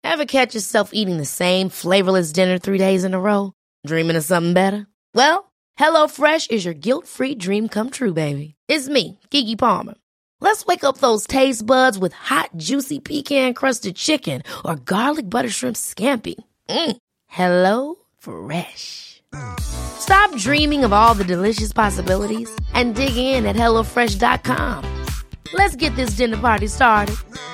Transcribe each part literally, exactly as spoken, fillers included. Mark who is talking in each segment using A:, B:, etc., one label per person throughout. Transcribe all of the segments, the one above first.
A: Ever catch yourself eating the same flavorless dinner three days in a row? Dreaming of something better? Well, HelloFresh is your guilt-free dream come true, baby. It's me, Keke Palmer. Let's wake up those taste buds with hot, juicy pecan-crusted chicken or garlic butter shrimp scampi. Mm. Hello Fresh. Stop dreaming of all the delicious possibilities and dig in at hello fresh dot com. Let's get this dinner party started.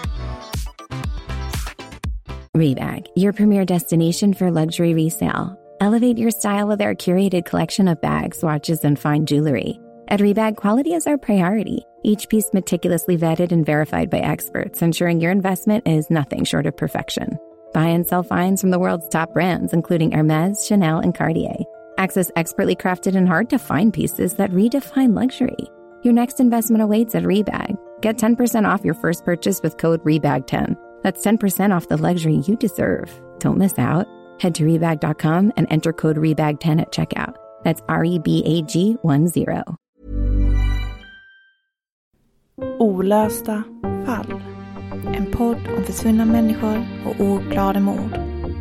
B: Rebag, your premier destination for luxury resale. Elevate your style with our curated collection of bags, watches, and fine jewelry. At Rebag, quality is our priority. Each piece meticulously vetted and verified by experts, ensuring your investment is nothing short of perfection. Buy and sell finds from the world's top brands, including Hermes, Chanel, and Cartier. Access expertly crafted and hard-to-find pieces that redefine luxury. Your next investment awaits at Rebag. Get ten percent off your first purchase with code rebag ten. That's ten percent off the luxury you deserve. Don't miss out. Head to rebag dot com and enter code rebag ten at checkout. That's R E B A G ten.
C: Olösta fall. En podd om försvunna människor och oklara mord.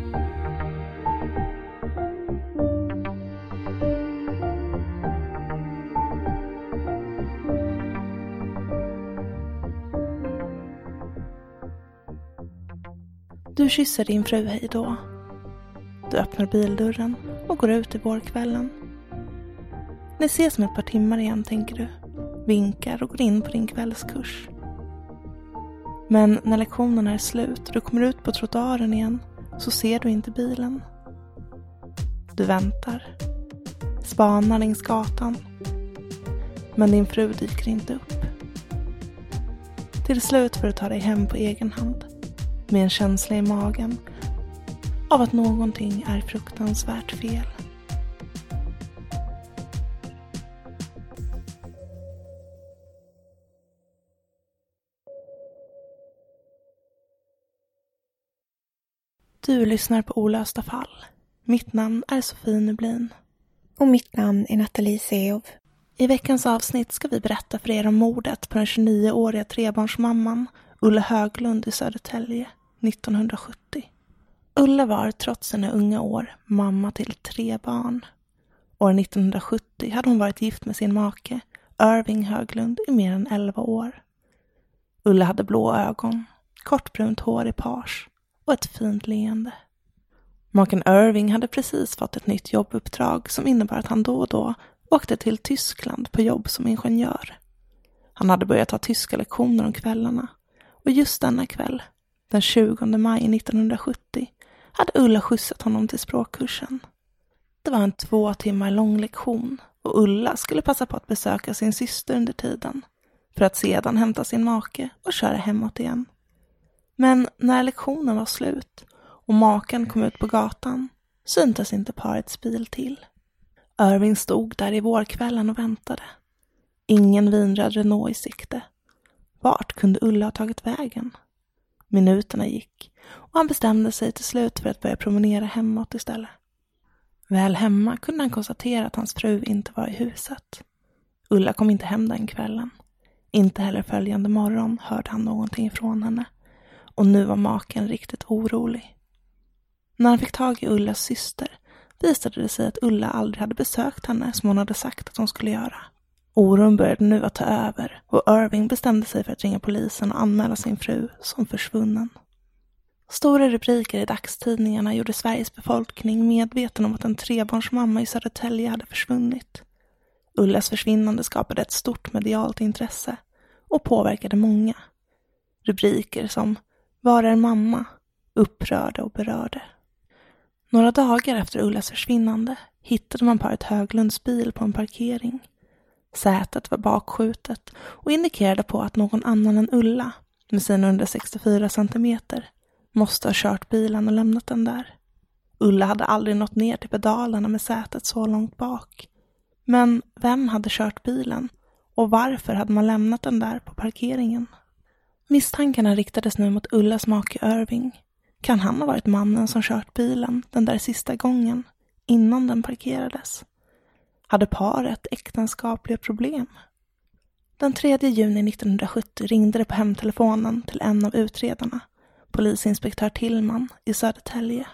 C: Du kysser din fru hej då. Du öppnar bildörren och går ut i vårkvällen. Ni ses om ett par timmar igen, tänker du. Vinkar och går in på din kvällskurs. Men när lektionen är slut och du kommer ut på trottoaren igen så ser du inte bilen. Du väntar. Spanar längs gatan. Men din fru dyker inte upp. Till slut får du ta dig hem på egen hand. Med en känsla i magen av att någonting är fruktansvärt fel. Du lyssnar på Olösta fall. Mitt namn är Sofie Nublin.
D: Och mitt namn är Nathalie Seov.
C: I veckans avsnitt ska vi berätta för er om mordet på den tjugonioåriga trebarnsmamman Ulla Höglund i Södertälje nittonhundrasjuttio. Ulla var trots sina unga år mamma till tre barn. År nittonhundrasjuttio hade hon varit gift med sin make, Irving Höglund, i mer än elva år. Ulla hade blå ögon, kortbrunt hår i page och ett fint leende. Maken Irving hade precis fått ett nytt jobbuppdrag som innebar att han då och då åkte till Tyskland på jobb som ingenjör. Han hade börjat ta tyska lektioner om kvällarna och just denna kväll, den tjugonde maj nittonhundrasjuttio, hade Ulla skjutsat honom till språkkursen. Det var en två timmar lång lektion och Ulla skulle passa på att besöka sin syster under tiden för att sedan hämta sin make och köra hemåt igen. Men när lektionen var slut och maken kom ut på gatan syntes inte parets bil till. Irving stod där i vårkvällen och väntade. Ingen vinröd Renault i sikte. Vart kunde Ulla ha tagit vägen? Minuterna gick och han bestämde sig till slut för att börja promenera hemåt istället. Väl hemma kunde han konstatera att hans fru inte var i huset. Ulla kom inte hem den kvällen. Inte heller följande morgon hörde han någonting ifrån henne. Och nu var maken riktigt orolig. När han fick tag i Ullas syster visade det sig att Ulla aldrig hade besökt henne som hon hade sagt att hon skulle göra. Oron började nu att ta över och Irving bestämde sig för att ringa polisen och anmäla sin fru som försvunnen. Stora rubriker i dagstidningarna gjorde Sveriges befolkning medveten om att en trebarnsmamma i Södertälje hade försvunnit. Ullas försvinnande skapade ett stort medialt intresse och påverkade många. Rubriker som "Var är mamma?" upprörde och berörde. Några dagar efter Ullas försvinnande hittade man paret Höglunds bil på en parkering. Sätet var bakskjutet och indikerade på att någon annan än Ulla med sina hundrasextiofyra centimeter måste ha kört bilen och lämnat den där. Ulla hade aldrig nått ner till pedalerna med sätet så långt bak. Men vem hade kört bilen och varför hade man lämnat den där på parkeringen? Misstankarna riktades nu mot Ullas make Irving. Kan han ha varit mannen som kört bilen den där sista gången innan den parkerades? Hade paret äktenskapliga problem? Den tredje juni nittonhundrasjuttio ringde det på hemtelefonen till en av utredarna. polisinspektör Tillman i Södertälje.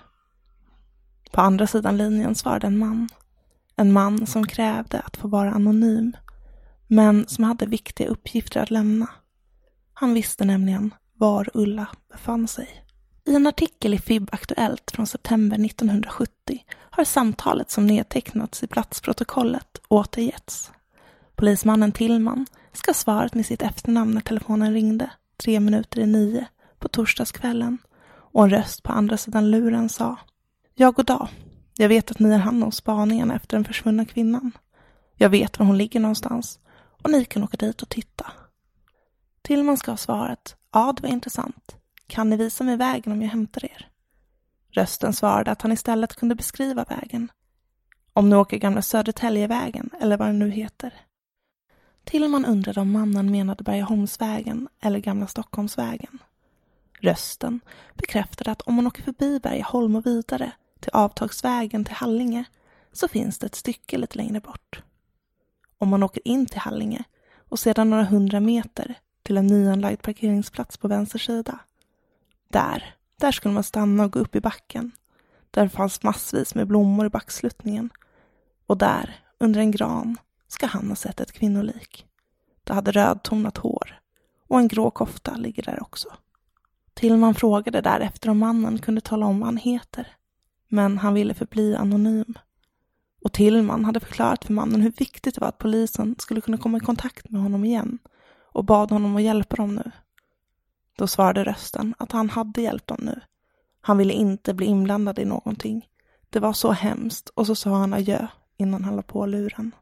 C: På andra sidan linjen svarade en man. En man som krävde att få vara anonym, men som hade viktiga uppgifter att lämna. Han visste nämligen var Ulla befann sig. I en artikel i F I B-aktuellt från september nittonhundrasjuttio har samtalet som nedtecknats i platsprotokollet återgetts. Polismannen Tillman ska ha svarat med sitt efternamn när telefonen ringde, tre minuter i nio, på torsdagskvällen, och en röst på andra sidan luren sa: Ja, god dag. Jag vet att ni är hand om spaningen efter den försvunna kvinnan. Jag vet var hon ligger någonstans och ni kan åka dit och titta. Tillman ska ha svarat: Ja, det var intressant. Kan ni visa mig vägen om jag hämtar er? Rösten svarade att han istället kunde beskriva vägen. Om ni åker gamla Södertäljevägen eller vad den nu heter. Tillman undrade om mannen menade Bergaholmsvägen eller gamla Stockholmsvägen. Rösten bekräftade att om man åker förbi Bergaholm och vidare till avtagsvägen till Hallinge så finns det ett stycke lite längre bort. Om man åker in till Hallinge och sedan några hundra meter till en nyanlagd parkeringsplats på vänster sida. Där, där skulle man stanna och gå upp i backen. Där fanns massvis med blommor i backsluttningen. Och där, under en gran, ska han ha sett ett kvinnolik. Det hade rödtonat hår och en grå kofta ligger där också. Tillman frågade därefter om mannen kunde tala om vad han heter. Men han ville förbli anonym. Och Tillman hade förklarat för mannen hur viktigt det var att polisen skulle kunna komma i kontakt med honom igen och bad honom att hjälpa dem nu. Då svarade rösten att han hade hjälpt dem nu. Han ville inte bli inblandad i någonting. Det var så hemskt, och så sa han adjö innan han la på luren.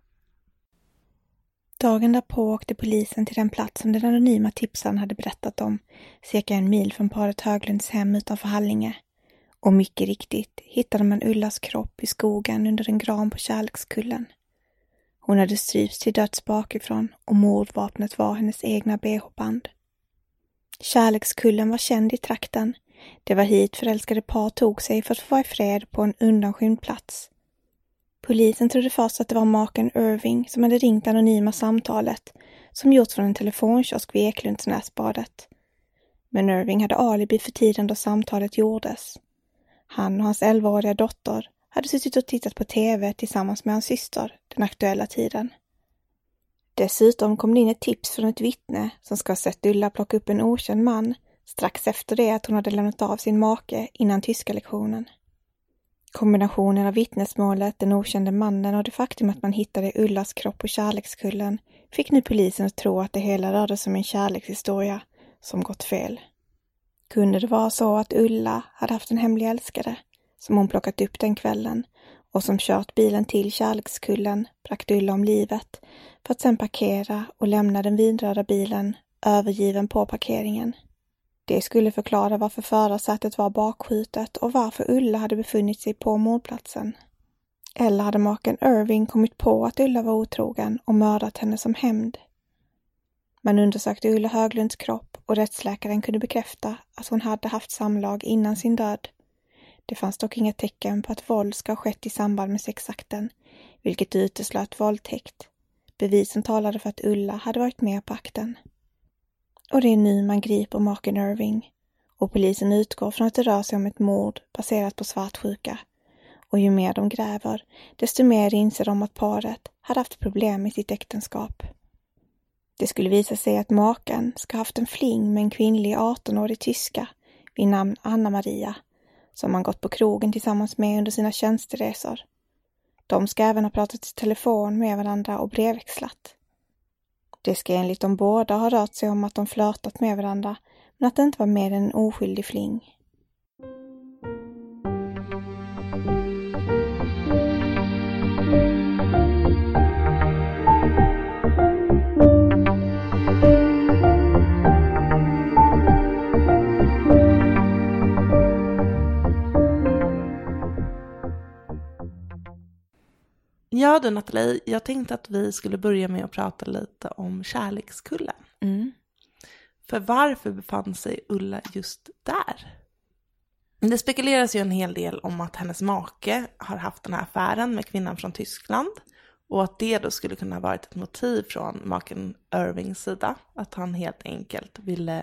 D: Dagen därpå åkte polisen till den plats som den anonyma tipsaren hade berättat om, cirka en mil från paret Höglunds hem utanför Hallinge. Och mycket riktigt hittade man Ullas kropp i skogen under en gran på Kärlekskullen. Hon hade strypts till döds bakifrån och mordvapnet var hennes egna B H-band. Kärlekskullen var känd i trakten. Det var hit förälskade par tog sig för att få vara i fred på en undanskymd plats. Polisen trodde först att det var maken Irving som hade ringt anonyma samtalet som gjorts från en telefonkiosk vid Eklundsnäsbadet. Men Irving hade alibi för tiden då samtalet gjordes. Han och hans elvaåriga dotter hade suttit och tittat på tv tillsammans med hans syster den aktuella tiden. Dessutom kom det in ett tips från ett vittne som ska ha sett Ulla plocka upp en okänd man strax efter det att hon hade lämnat av sin make innan tyska lektionen. Kombinationen av vittnesmålet, den okände mannen och det faktum att man hittade Ullas kropp på Kärlekskullen fick nu polisen att tro att det hela rörde sig om en kärlekshistoria som gått fel. Kunde det vara så att Ulla hade haft en hemlig älskare som hon plockat upp den kvällen och som kört bilen till Kärlekskullen, bragt Ulla om livet för att sedan parkera och lämna den vidröda bilen övergiven på parkeringen. Det skulle förklara varför förarsätet var bakskjutet och varför Ulla hade befunnit sig på mordplatsen. Eller hade maken Irving kommit på att Ulla var otrogen och mördat henne som hämnd. Man undersökte Ulla Höglunds kropp och rättsläkaren kunde bekräfta att hon hade haft samlag innan sin död. Det fanns dock inga tecken på att våld ska ha skett i samband med sexakten, vilket uteslöt våldtäkt. Bevisen talade för att Ulla hade varit med på akten. Och det är nu man griper maken Irving. Och polisen utgår från att det rör sig om ett mord baserat på svartsjuka. Och ju mer de gräver, desto mer inser de att paret hade haft problem i sitt äktenskap. Det skulle visa sig att maken ska ha haft en fling med en kvinnlig artonårig tyska vid namn Anna-Maria, som man gått på krogen tillsammans med under sina tjänsteresor. De ska även ha pratat i telefon med varandra och brevväxlat. Det ska enligt de båda ha rört sig om att de flörtat med varandra, men att det inte var mer än en oskyldig fling.
C: Ja du Nathalie, jag tänkte att vi skulle börja med att prata lite om Kärlekskullen.
D: Mm.
C: För varför befann sig Ulla just där? Det spekuleras ju en hel del om att hennes make har haft den här affären med kvinnan från Tyskland. Och att det då skulle kunna ha varit ett motiv från maken Irvings sida. Att han helt enkelt ville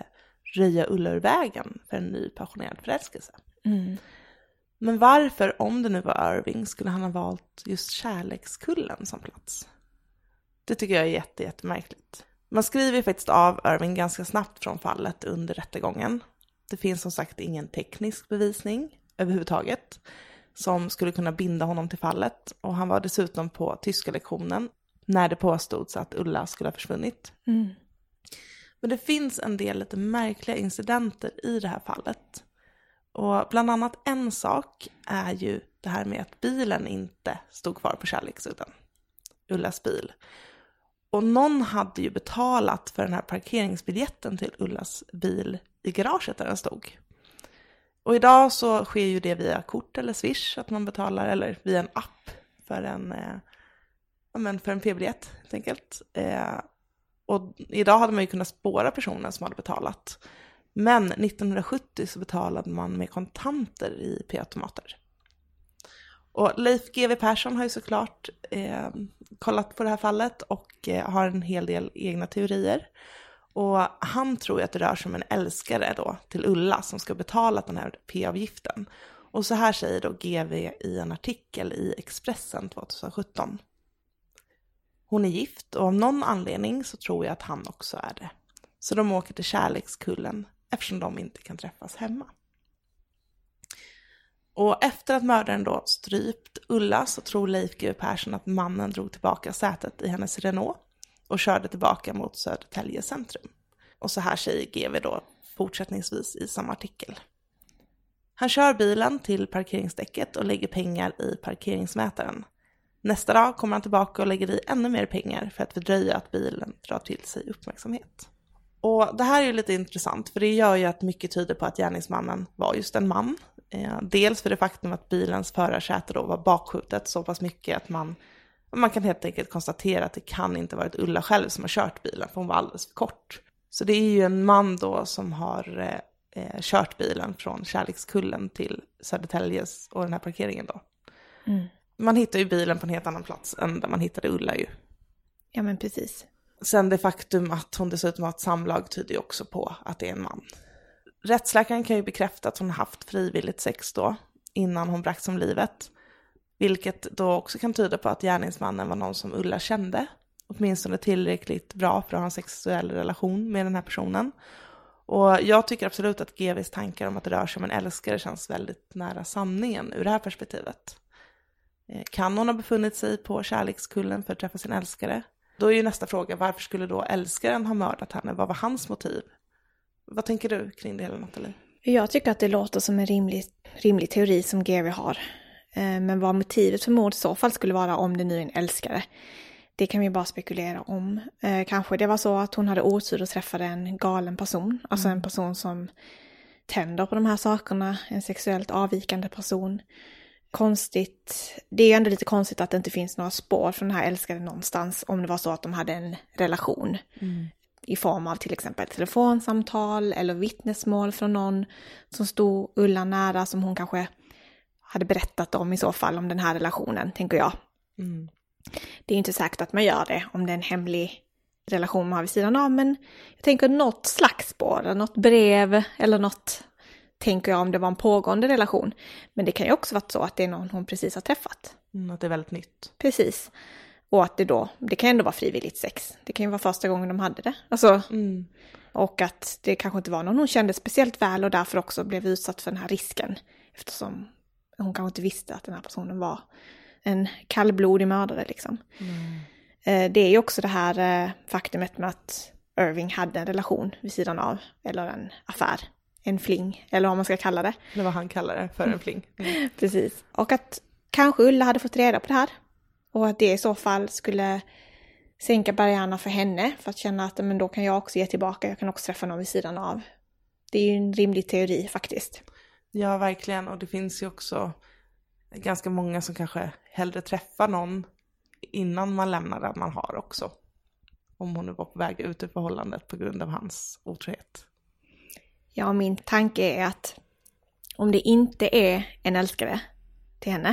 C: röja Ulla ur vägen för en ny passionerad förälskelse.
D: Mm.
C: Men varför, om det nu var Irving, skulle han ha valt just Kärlekskullen som plats? Det tycker jag är jätte, jättemärkligt. Man skriver ju faktiskt av Irving ganska snabbt från fallet under rättegången. Det finns som sagt ingen teknisk bevisning överhuvudtaget som skulle kunna binda honom till fallet. Och han var dessutom på tyska lektionen när det påstods att Ulla skulle ha försvunnit.
D: Mm.
C: Men det finns en del lite märkliga incidenter i det här fallet. Och bland annat en sak är ju det här med att bilen inte stod kvar på Kärleksudden. Ullas bil. Och någon hade ju betalat för den här parkeringsbiljetten till Ullas bil i garaget där den stod. Och idag så sker ju det via kort eller Swish, att man betalar, eller via en app för en, eh, ja, men för en p-biljett helt enkelt. Eh, och idag hade man ju kunnat spåra personen som hade betalat. Men nittonhundrasjuttio så betalade man med kontanter i p-automater. Och Leif G W Persson har ju såklart eh, kollat på det här fallet och eh, har en hel del egna teorier. Och han tror ju att det rör sig om en älskare då till Ulla som ska betala den här p-avgiften. Och så här säger då G W i en artikel i Expressen tjugohundrasjutton. Hon är gift och av någon anledning så tror jag att han också är det. Så de åker till Kärlekskullen eftersom de inte kan träffas hemma. Och efter att mördaren då strypt Ulla så tror Leif G W Persson att mannen drog tillbaka sätet i hennes Renault och körde tillbaka mot Södertälje centrum. Och så här säger G W då fortsättningsvis i samma artikel. Han kör bilen till parkeringsdäcket och lägger pengar i parkeringsmätaren. Nästa dag kommer han tillbaka och lägger i ännu mer pengar för att fördröja att bilen drar till sig uppmärksamhet. Och det här är ju lite intressant för det gör ju att mycket tyder på att gärningsmannen var just en man. Eh, dels för det faktum att bilens förarsäte då var bakskjutet så pass mycket att man, man kan helt enkelt konstatera att det kan inte varit Ulla själv som har kört bilen för hon var alldeles för kort. Så det är ju en man då som har eh, kört bilen från Kärlekskullen till Södertäljes och den här parkeringen då. Mm. Man hittar ju bilen på en helt annan plats än där man hittade Ulla ju.
D: Ja men precis.
C: Sen det faktum att hon dessutom har ett samlag tyder ju också på att det är en man. Rättsläkaren kan ju bekräfta att hon haft frivilligt sex då innan hon bragts om livet. Vilket då också kan tyda på att gärningsmannen var någon som Ulla kände. Åtminstone tillräckligt bra för att ha en sexuell relation med den här personen. Och jag tycker absolut att G V:s tankar om att det rör sig om en älskare känns väldigt nära sanningen ur det här perspektivet. Kan hon ha befunnit sig på Kärlekskullen för att träffa sin älskare? Då är ju nästa fråga, varför skulle då älskaren ha mördat henne? Vad var hans motiv? Vad tänker du kring det hela, Nathalie?
D: Jag tycker att det låter som en rimlig, rimlig teori som G W har. Men vad motivet för mord i så fall skulle vara om det nu är en älskare, det kan vi bara spekulera om. Kanske det var så att hon hade otur och träffade en galen person. Alltså en person som tänder på de här sakerna. En sexuellt avvikande person. Konstigt. Det är ju ändå lite konstigt att det inte finns några spår från den här älskaren någonstans om det var så att de hade en relation. Mm. I form av till exempel telefonsamtal eller vittnesmål från någon som stod Ulla nära som hon kanske hade berättat om i så fall om den här relationen, tänker jag. Mm. Det är inte säkert att man gör det om det är en hemlig relation man har vid sidan av, men jag tänker något slags spår, något brev eller något, tänker jag om det var en pågående relation. Men det kan ju också vara så att det är någon hon precis har träffat.
C: Mm, att det är väldigt nytt.
D: Precis. Och att det då, det kan ändå vara frivilligt sex. Det kan ju vara första gången de hade det. Alltså, mm. Och att det kanske inte var någon hon kände speciellt väl och därför också blev utsatt för den här risken. Eftersom hon kanske inte visste att den här personen var en kallblodig mördare liksom. Mm. Det är ju också det här faktumet med att Irving hade en relation vid sidan av. Eller en affär. En fling. Eller vad man ska kalla det.
C: Eller vad han kallar det, för en fling. Mm.
D: Precis. Och att kanske Ulla hade fått reda på det här. Och att det i så fall skulle sänka barriärerna för henne. För att känna att men då kan jag också ge tillbaka. Jag kan också träffa någon vid sidan av. Det är ju en rimlig teori faktiskt.
C: Ja, verkligen. Och det finns ju också ganska många som kanske hellre träffar någon innan man lämnar det man har också. Om hon nu var på väg ut ur förhållandet på grund av hans otrohet.
D: Ja, min tanke är att om det inte är en älskare till henne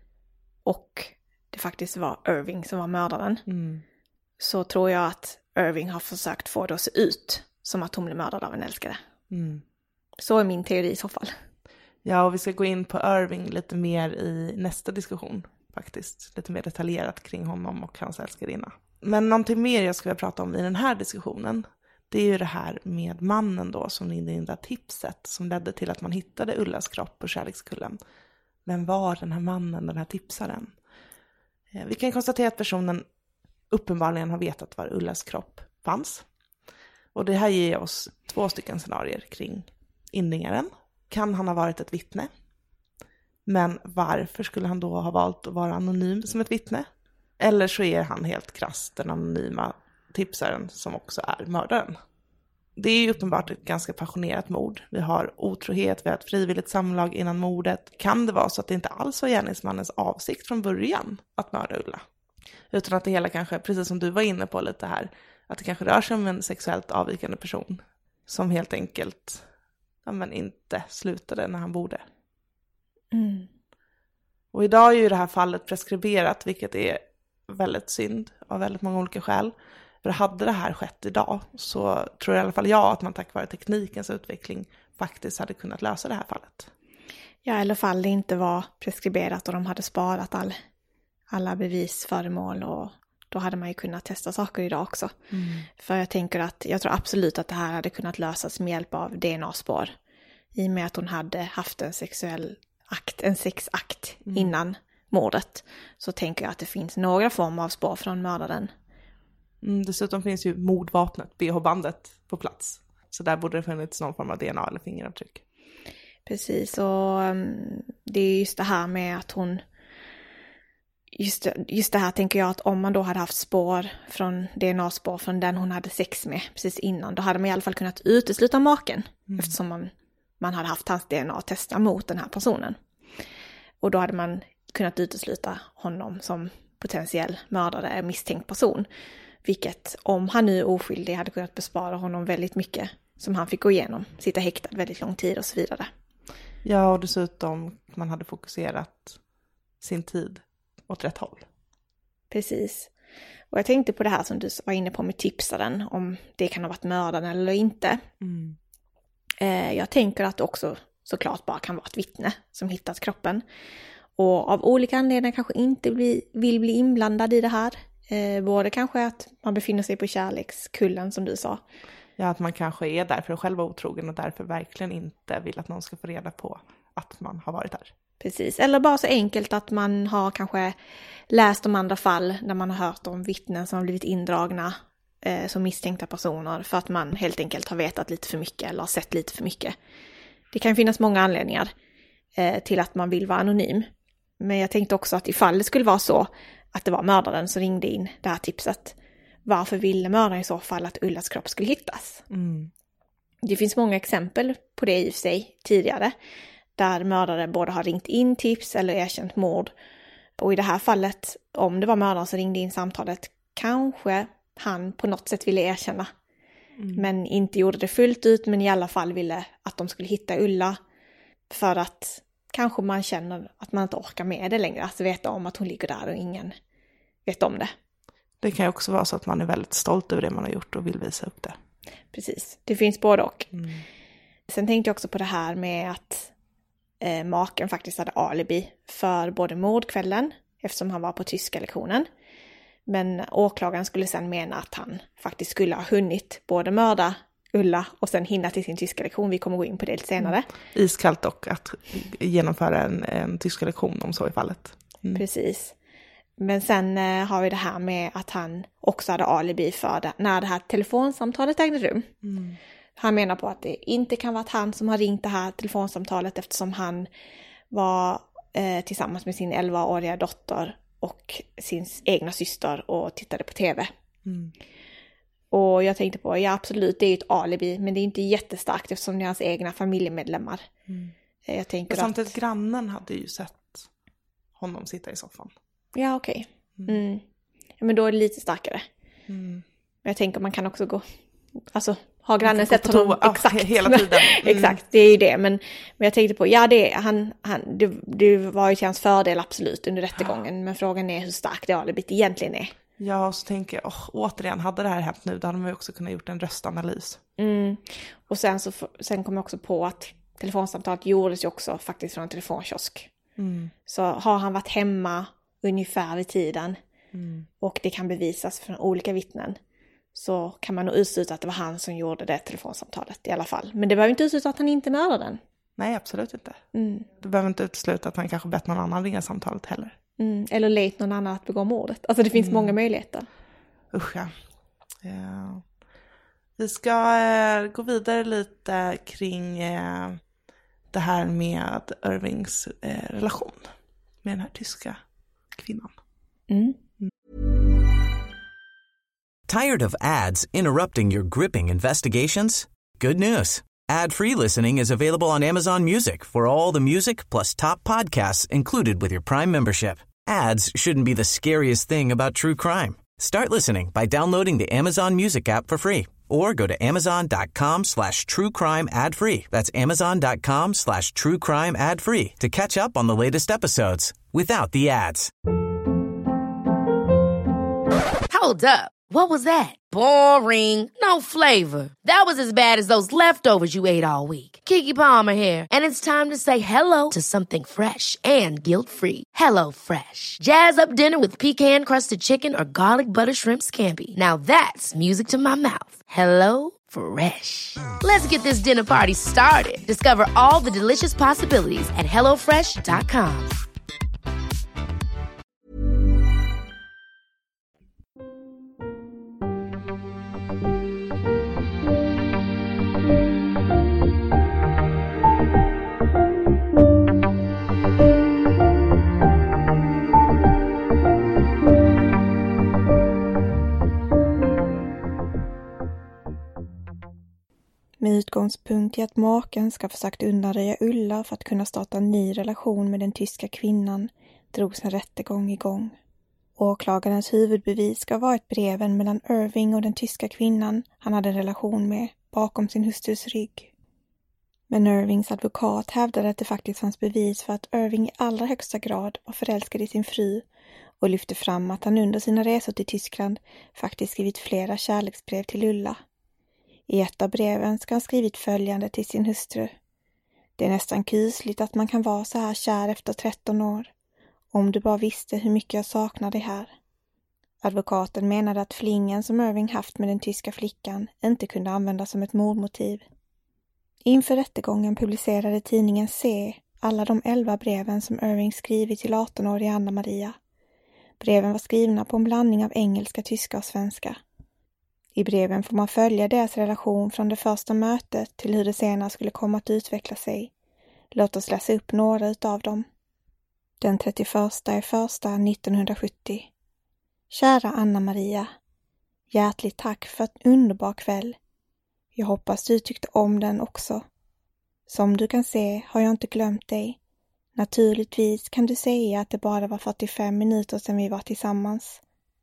D: och det faktiskt var Irving som var mördaren, mm. så tror jag att Irving har försökt få det att se ut som att hon blev mördad av en älskare.
C: Mm.
D: Så är min teori i så fall.
C: Ja, och vi ska gå in på Irving lite mer i nästa diskussion faktiskt. Lite mer detaljerat kring honom och hans älskarinna. Men någonting mer jag skulle prata om i den här diskussionen, det är ju det här med mannen då som ringde in det tipset som ledde till att man hittade Ullas kropp på Kärlekskullen. Men var den här mannen, den här tipsaren? Vi kan konstatera att personen uppenbarligen har vetat var Ullas kropp fanns. Och det här ger oss två stycken scenarier kring inringaren. Kan han ha varit ett vittne? Men varför skulle han då ha valt att vara anonym som ett vittne? Eller så är han helt krasst den anonyma tipsaren som också är mördaren. Det är ju uppenbart ett ganska passionerat mord. Vi har otrohet, vi har ett frivilligt samlag innan mordet. Kan det vara så att det inte alls var gärningsmannens avsikt från början att mörda Ulla? Utan att det hela kanske, precis som du var inne på lite här, att det kanske rör sig om en sexuellt avvikande person som helt enkelt ja, men inte slutade när han borde.
D: Mm. Och
C: idag är ju det här fallet preskriberat, vilket är väldigt synd av väldigt många olika skäl. För hade det här skett idag så tror i alla fall jag att man tack vare teknikens utveckling faktiskt hade kunnat lösa det här fallet.
D: Ja, eller fall det inte var preskriberat och de hade sparat all, alla bevisföremål och då hade man ju kunnat testa saker idag också. Mm. För jag tänker att, jag tror absolut att det här hade kunnat lösas med hjälp av D N A-spår. I och med att hon hade haft en sexuell akt, en sexakt mm. innan mordet. Så tänker jag att det finns några former av spår från mördaren.
C: Mm, dessutom finns ju mordvapnet, B H-bandet, på plats. Så där borde det funnits någon form av D N A eller fingeravtryck.
D: Precis, och um, det är just det här med att hon... Just det, just det här tänker jag att om man då hade haft spår från D N A-spår från den hon hade sex med precis innan, då hade man i alla fall kunnat utesluta maken. Mm. Eftersom man, man hade haft hans D N A att testa mot den här personen. Och då hade man kunnat utesluta honom som potentiell mördare, misstänkt person. Vilket, om han nu är oskyldig, hade kunnat bespara honom väldigt mycket som han fick gå igenom. Sitta häktad väldigt lång tid och så vidare.
C: Ja, och dessutom man hade fokuserat sin tid åt rätt håll.
D: Precis. Och jag tänkte på det här som du var inne på med tipsaren, om det kan ha varit mördaren eller inte. Mm. Eh, jag tänker att det också såklart bara kan vara ett vittne som hittat kroppen. Och av olika anledningar kanske inte bli, vill bli inblandad i det här. Eh, både kanske att man befinner sig på Kärlekskullen som du sa.
C: Ja, att man kanske är därför själv otrogen och därför verkligen inte vill att någon ska få reda på att man har varit där.
D: Precis, eller bara så enkelt att man har kanske läst om andra fall där man har hört om vittnen som har blivit indragna eh, som misstänkta personer för att man helt enkelt har vetat lite för mycket eller har sett lite för mycket. Det kan finnas många anledningar eh, till att man vill vara anonym. Men jag tänkte också att ifall det skulle vara så att det var mördaren som ringde in det här tipset, varför ville mördaren i så fall att Ullas kropp skulle hittas? Mm. Det finns många exempel på det i och för sig tidigare, där mördare både har ringt in tips eller erkänt mord. Och i det här fallet, om det var mördaren som ringde in samtalet, kanske han på något sätt ville erkänna. Mm. Men inte gjorde det fullt ut, men i alla fall ville att de skulle hitta Ulla. För att kanske man känner att man inte orkar med det längre. Alltså veta om att hon ligger där och ingen vet om det.
C: Det kan ju också vara så att man är väldigt stolt över det man har gjort och vill visa upp det.
D: Precis, det finns både och. Mm. Sen tänkte jag också på det här med att eh, maken faktiskt hade alibi för både mordkvällen, eftersom han var på tyska lektionen. Men åklagaren skulle sen mena att han faktiskt skulle ha hunnit både mörda Ulla och sen hinna till sin tyska lektion. Vi kommer gå in på det lite senare. Mm.
C: Iskallt dock att genomföra en, en tyska lektion om så är fallet.
D: Mm. Precis. Men sen eh, har vi det här med att han också hade alibi för det, när det här telefonsamtalet ägde rum. Mm. Han menar på att det inte kan vara han som har ringt det här telefonsamtalet eftersom han var eh, tillsammans med sin elvaåriga dotter och sin egna syster och tittade på tv. Mm. Och jag tänkte på, ja absolut det är ju ett alibi, men det är inte jättestarkt eftersom det är hans egna familjemedlemmar. Mm. Jag tänker
C: men samtidigt
D: att
C: grannen hade ju sett honom sitta i soffan.
D: Ja, okej. Okay. Mm. Mm. Ja, men då är det lite starkare. Mm. Men jag tänker man kan också gå, alltså ha grannen sett honom
C: ja,
D: exakt
C: hela tiden.
D: Mm. Exakt, det är ju det. Men, men jag tänkte på, ja det, han, han, det, det var ju till hans fördel absolut under rättegången. Men frågan är hur stark det alibit egentligen är.
C: Ja, och så tänker jag, oh, återigen, hade det här hänt nu, då hade man ju också kunnat gjort en röstanalys.
D: Mm. Och sen, så, sen kom jag också på att telefonsamtalet gjordes ju också faktiskt från en telefonkiosk.
C: Mm.
D: Så har han varit hemma ungefär vid tiden
C: Mm.
D: och det kan bevisas från olika vittnen, så kan man nog utesluta att det var han som gjorde det telefonsamtalet i alla fall. Men det behöver inte utesluta att han inte mördade den.
C: Nej, absolut inte.
D: Mm.
C: Du behöver inte utesluta att han kanske bett någon annan ringa samtalet heller.
D: Mm. Eller lejt någon annan att begå mordet. Alltså det finns
C: Mm.
D: många möjligheter.
C: Usch ja. Ja. Vi ska eh, gå vidare lite kring eh, det här med Irvings eh, relation med den här tyska kvinnan.
D: Mm.
E: Tired of ads interrupting your gripping investigations? Good news. Ad-free listening is available on Amazon Music for all the music plus top podcasts included with your Prime membership. Ads shouldn't be the scariest thing about true crime. Start listening by downloading the Amazon Music app for free or go to amazon.com slash true crime ad free. That's amazon.com slash true crime ad free to catch up on the latest episodes without the ads.
A: Hold up. What was that? Boring. No flavor. That was as bad as those leftovers you ate all week. Keke Palmer here, and it's time to say hello to something fresh and guilt-free. Hello Fresh. Jazz up dinner with pecan-crusted chicken or garlic butter shrimp scampi. Now that's music to my mouth. Hello Fresh. Let's get this dinner party started. Discover all the delicious possibilities at hello fresh dot com.
D: Med utgångspunkt i att maken ska försökt undanröja Ulla för att kunna starta en ny relation med den tyska kvinnan drogs en rättegång igång. Åklagarens huvudbevis ska ha varit breven mellan Irving och den tyska kvinnan han hade en relation med bakom sin hustrus rygg. Men Irvings advokat hävdade att det faktiskt fanns bevis för att Irving i allra högsta grad var förälskad i sin fru och lyfte fram att han under sina resor till Tyskland faktiskt skrivit flera kärleksbrev till Ulla. I ett av breven ska han skrivit följande till sin hustru. Det är nästan kusligt att man kan vara så här kär efter tretton år. Om du bara visste hur mycket jag saknar dig här. Advokaten menade att flingen som Irving haft med den tyska flickan inte kunde användas som ett mordmotiv. Inför rättegången publicerade tidningen C alla de elva breven som Irving skrivit till arton-åriga Anna-Maria. Breven var skrivna på en blandning av engelska, tyska och svenska. I breven får man följa deras relation från det första mötet till hur det senare skulle komma att utveckla sig. Låt oss läsa upp några utav dem. Den trettioförsta är första nittonhundrasjuttio. Kära Anna-Maria, hjärtligt tack för en underbar kväll. Jag hoppas du tyckte om den också. Som du kan se har jag inte glömt dig. Naturligtvis kan du säga att det bara var fyrtiofem minuter sedan vi var tillsammans.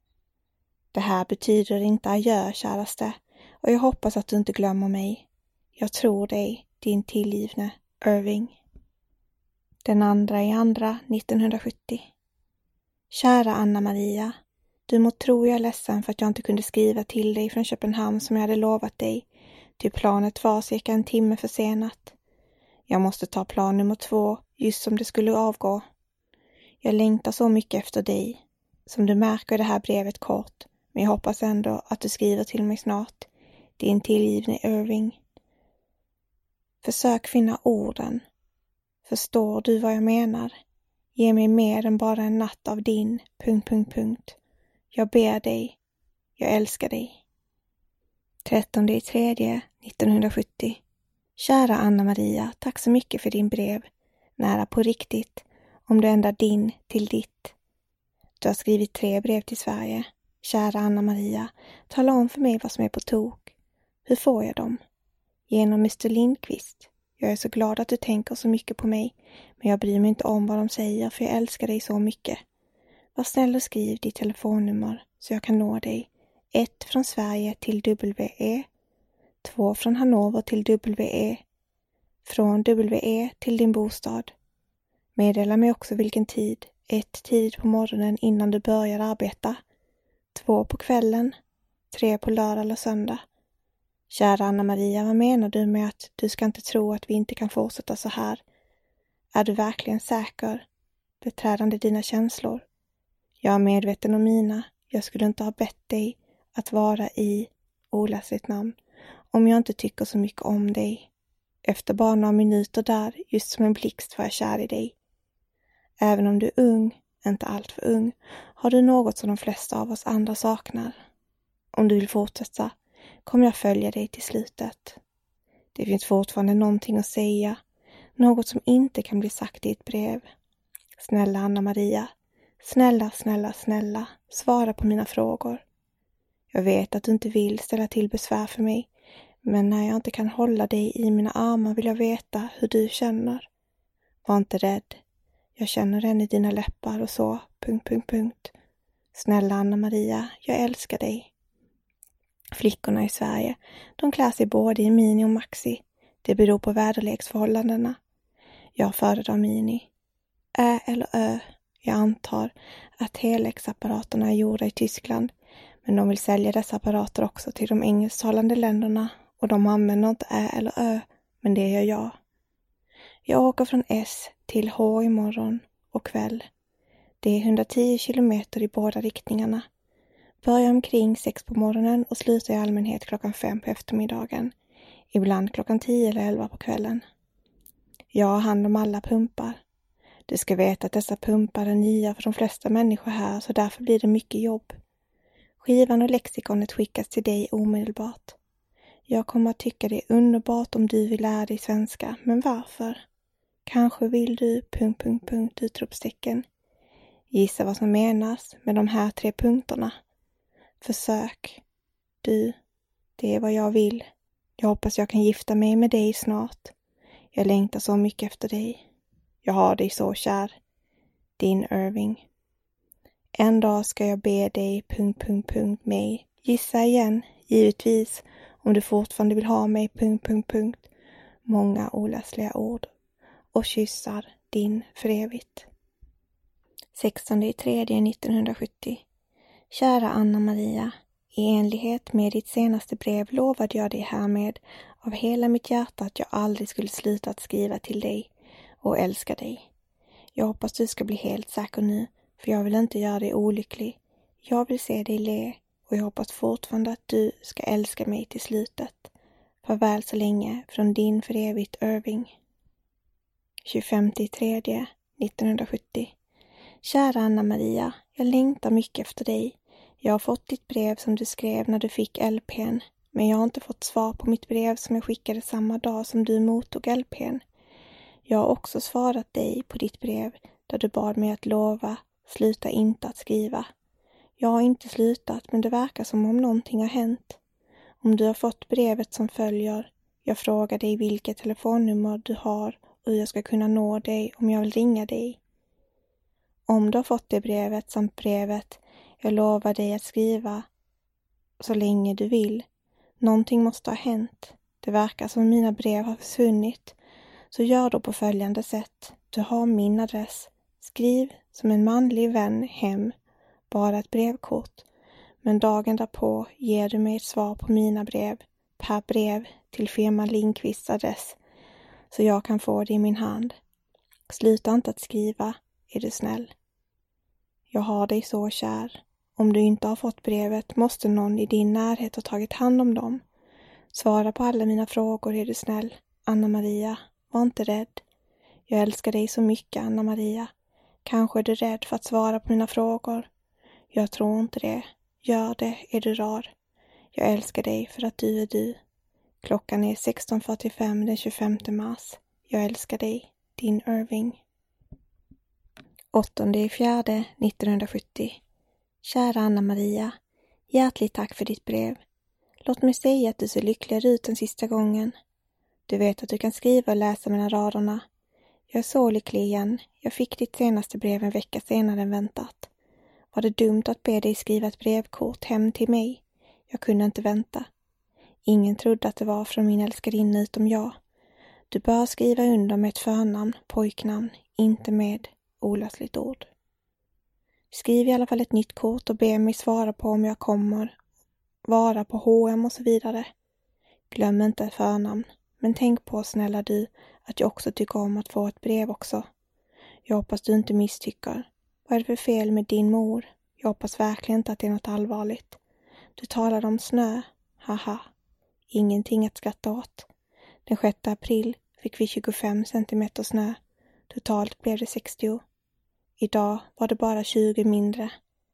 D: Det här betyder inte adjö, käraste, och jag hoppas att du inte glömmer mig. Jag tror dig, din tillgivne Irving. Den andra i andra nittonhundrasjuttio. Kära Anna-Maria, du må tro jag är ledsen för att jag inte kunde skriva till dig från Köpenhamn som jag hade lovat dig, till planet var cirka en timme försenat. Jag måste ta plan nummer två just som det skulle avgå. Jag längtar så mycket efter dig. Som du märker är det här brevet kort, men jag hoppas ändå att du skriver till mig snart. Din tillgivne Irving. Försök finna orden. Förstår du vad jag menar? Ge mig mer än bara en natt av din... Punkt, punkt, punkt. Jag ber dig. Jag älskar dig. trettonde i tredje nittonhundrasjuttio. Kära Anna-Maria, tack så mycket för din brev. Nära på riktigt. Om du ändrar din till ditt. Du har skrivit tre brev till Sverige. Kära Anna-Maria, tala om för mig vad som är på tok. Hur får jag dem? Genom mister Lindqvist. Jag är så glad att du tänker så mycket på mig, men jag bryr mig inte om vad de säger för jag älskar dig så mycket. Var snäll och skriv ditt telefonnummer så jag kan nå dig. ett från Sverige till W E. två från Hannover till W E. Från W E till din bostad. Meddela mig också vilken tid. ett tidigt på morgonen innan du börjar arbeta. Två på kvällen. Tre på lördag eller söndag. Kära Anna-Maria, vad menar du med att du ska inte tro att vi inte kan fortsätta så här? Är du verkligen säker? Beträdande dina känslor. Jag är medveten om mina. Jag skulle inte ha bett dig att vara i oläsligt namn om jag inte tycker så mycket om dig. Efter bara några minuter där, just som en blixt, var jag kär i dig. Även om du är ung, inte allt för ung, har du något som de flesta av oss andra saknar. Om du vill fortsätta kommer jag följa dig till slutet. Det finns fortfarande någonting att säga, något som inte kan bli sagt i ett brev. Snälla Anna-Maria, snälla, snälla, snälla, svara på mina frågor. Jag vet att du inte vill ställa till besvär för mig, men när jag inte kan hålla dig i mina armar vill jag veta hur du känner. Var inte rädd. Jag känner den i dina läppar och så, punkt, punkt, punkt. Snälla Anna-Maria, jag älskar dig. Flickorna i Sverige, de klär sig både i mini och maxi. Det beror på väderleksförhållandena. Jag föredrar mini. Ä eller ö. Jag antar att helexapparaterna är gjorda i Tyskland, men de vill sälja dessa apparater också till de engelsktalande länderna och de använder inte ä eller ö, men det gör jag. Jag åker från S till H imorgon och kväll. Det är hundratio kilometer i båda riktningarna. Börjar omkring sex på morgonen och slutar i allmänhet klockan fem på eftermiddagen. Ibland klockan tio eller elva på kvällen. Jag har hand om alla pumpar. Du ska veta att dessa pumpar är nya för de flesta människor här, så därför blir det mycket jobb. Skivan och lexikonet skickas till dig omedelbart. Jag kommer att tycka det är underbart om du vill lära dig svenska, men varför? Kanske vill du... punkt, punkt, punkt, utropstecken. Gissa vad som menas med de här tre punkterna. Försök. Du. Det är vad jag vill. Jag hoppas jag kan gifta mig med dig snart. Jag längtar så mycket efter dig. Jag har dig så kär. Din Irving. En dag ska jag be dig... punkt, punkt, punkt, mig. Gissa igen, givetvis, om du fortfarande vill ha mig... punkt, punkt, punkt. Många oläsliga ord. Och kyssar din för evigt. sextonde tredje nittonhundrasjuttio. Kära Anna-Maria, i enlighet med ditt senaste brev lovade jag dig härmed av hela mitt hjärta att jag aldrig skulle sluta att skriva till dig och älska dig. Jag hoppas du ska bli helt säker nu, för jag vill inte göra dig olycklig. Jag vill se dig le och jag hoppas fortfarande att du ska älska mig till slutet. Farväl så länge från din för evigt Irving. tjugofemte tredje nittonhundrasjuttio. Kära Anna-Maria, jag längtar mycket efter dig. Jag har fått ditt brev som du skrev när du fick L P:n, men jag har inte fått svar på mitt brev som jag skickade samma dag som du mottog L P:n. Jag har också svarat dig på ditt brev där du bad mig att lova, sluta inte att skriva. Jag har inte slutat, men det verkar som om någonting har hänt. Om du har fått brevet som följer, jag frågar dig vilket telefonnummer du har och hur jag ska kunna nå dig om jag vill ringa dig. Om du har fått det brevet samt brevet, jag lovar dig att skriva så länge du vill. Någonting måste ha hänt. Det verkar som mina brev har försvunnit. Så gör då på följande sätt. Du har min adress. Skriv som en manlig vän hem. Bara ett brevkort. Men dagen därpå ger du mig ett svar på mina brev. Per brev till firman Lindqvists adress. Så jag kan få det i min hand. Sluta inte att skriva. Är du snäll? Jag har dig så kär. Om du inte har fått brevet måste någon i din närhet ha tagit hand om dem. Svara på alla mina frågor, är du snäll. Anna-Maria, var inte rädd. Jag älskar dig så mycket, Anna-Maria. Kanske är du rädd för att svara på mina frågor. Jag tror inte det. Gör det, är du rar. Jag älskar dig för att du är du. Klockan är sexton fyrtiofem den tjugofemte mars. Jag älskar dig, din Irving. åttonde fjärde nittonhundrasjuttio. Kära Anna-Maria, hjärtligt tack för ditt brev. Låt mig säga att du ser lyckligare ut den sista gången. Du vet att du kan skriva och läsa mellan raderna. Jag är så lycklig igen. Jag fick ditt senaste brev en vecka senare än väntat. Var det dumt att be dig skriva ett brevkort hem till mig? Jag kunde inte vänta. Ingen trodde att det var från min älskarinna utom jag. Du bör skriva under med ett förnamn, pojknamn, inte med olösligt ord. Skriv i alla fall ett nytt kort och be mig svara på om jag kommer vara på H och M och så vidare. Glöm inte förnamn, men tänk på, snälla du, att jag också tycker om att få ett brev också. Jag hoppas du inte misstycker. Vad är det för fel med din mor? Jag hoppas verkligen inte att det är något allvarligt. Du talade om snö. Haha. Ingenting att skratta åt. Den sjätte april fick vi tjugofem centimeter snö. Totalt blev det sextio. Idag var det bara tjugo mindre.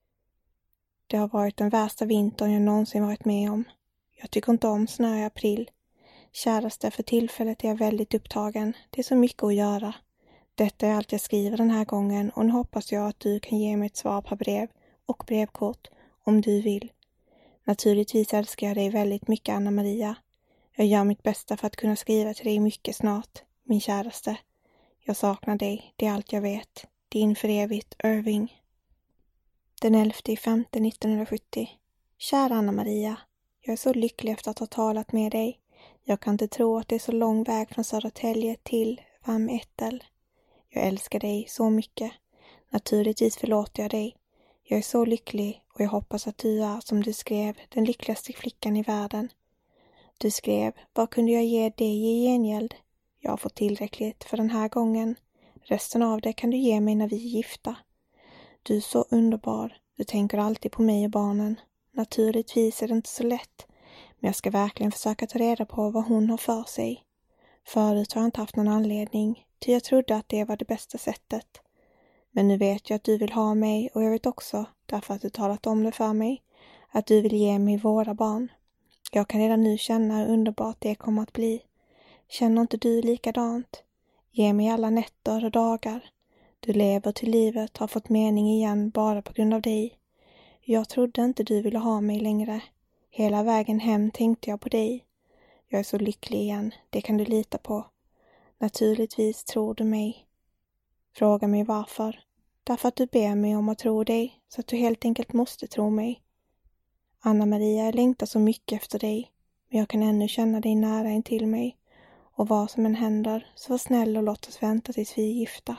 D: Det har varit den värsta vintern jag någonsin varit med om. Jag tycker inte om snö i april. Käraste, för tillfället är jag väldigt upptagen. Det är så mycket att göra. Detta är allt jag skriver den här gången och nu hoppas jag att du kan ge mig ett svar på brev och brevkort om du vill. Naturligtvis älskar jag dig väldigt mycket, Anna Maria. Jag gör mitt bästa för att kunna skriva till dig mycket snart, min käraste. Jag saknar dig, det är allt jag vet. Din för evigt, Irving. Den elfte femte nittonhundrasjuttio. Kära Anna Maria, jag är så lycklig efter att ha talat med dig. Jag kan inte tro att det är så lång väg från Södertälje till Vam Ettel. Jag älskar dig så mycket. Naturligtvis förlåter jag dig. Jag är så lycklig och jag hoppas att du är, som du skrev, den lyckligaste flickan i världen. Du skrev, vad kunde jag ge dig i gengäld? Jag har fått tillräckligt för den här gången. Resten av det kan du ge mig när vi är gifta. Du är så underbar. Du tänker alltid på mig och barnen. Naturligtvis är det inte så lätt. Men jag ska verkligen försöka ta reda på vad hon har för sig. Förut har jag inte haft någon anledning. Ty jag trodde att det var det bästa sättet. Men nu vet jag att du vill ha mig och jag vet också, därför att du talat om det för mig, att du vill ge mig våra barn. Jag kan redan nu känna hur underbart det kommer att bli. Känner inte du likadant? Ge mig alla nätter och dagar. Du lever till livet, har fått mening igen bara på grund av dig. Jag trodde inte du ville ha mig längre. Hela vägen hem tänkte jag på dig. Jag är så lycklig igen, det kan du lita på. Naturligtvis tror du mig. Fråga mig varför. Därför att du ber mig om att tro dig, så att du helt enkelt måste tro mig. Anna Maria, jag längtar så mycket efter dig, men jag kan ännu känna dig nära in till mig. Och vad som än händer, så var snäll och låt oss vänta tills vi är gifta.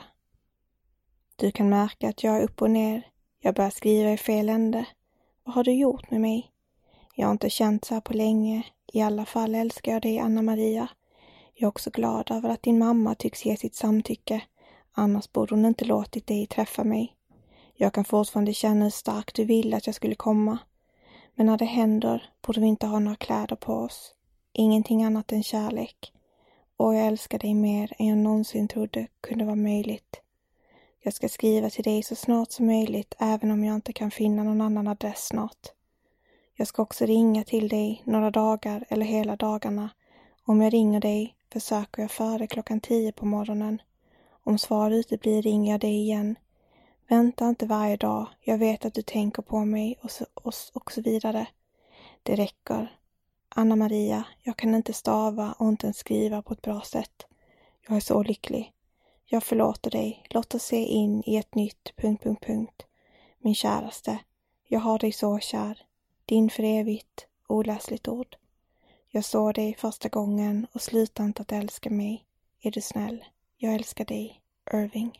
D: Du kan märka att jag är upp och ner. Jag börjar skriva i fel ände. Vad har du gjort med mig? Jag har inte känt så här på länge. I alla fall älskar jag dig, Anna Maria. Jag är också glad över att din mamma tycks ge sitt samtycke. Annars borde hon inte låtit dig träffa mig. Jag kan fortfarande känna hur starkt du ville att jag skulle komma. Men när det händer borde vi inte ha några kläder på oss. Ingenting annat än kärlek. Och jag älskar dig mer än jag någonsin trodde kunde vara möjligt. Jag ska skriva till dig så snart som möjligt, även om jag inte kan finna någon annan adress snart. Jag ska också ringa till dig några dagar eller hela dagarna. Om jag ringer dig försöker jag före klockan tio på morgonen. Om svar uteblir ringer jag dig igen. Vänta inte varje dag, jag vet att du tänker på mig och så, och, och så vidare. Det räcker. Anna Maria, jag kan inte stava och inte ens skriva på ett bra sätt. Jag är så lycklig. Jag förlåter dig, låt oss se in i ett nytt... Punkt, punkt, punkt. Min käraste, jag har dig så kär. Din för evigt, oläsligt ord. Jag såg dig första gången och sluta inte att älska mig. Är du snäll? Jag älskar dig, Irving.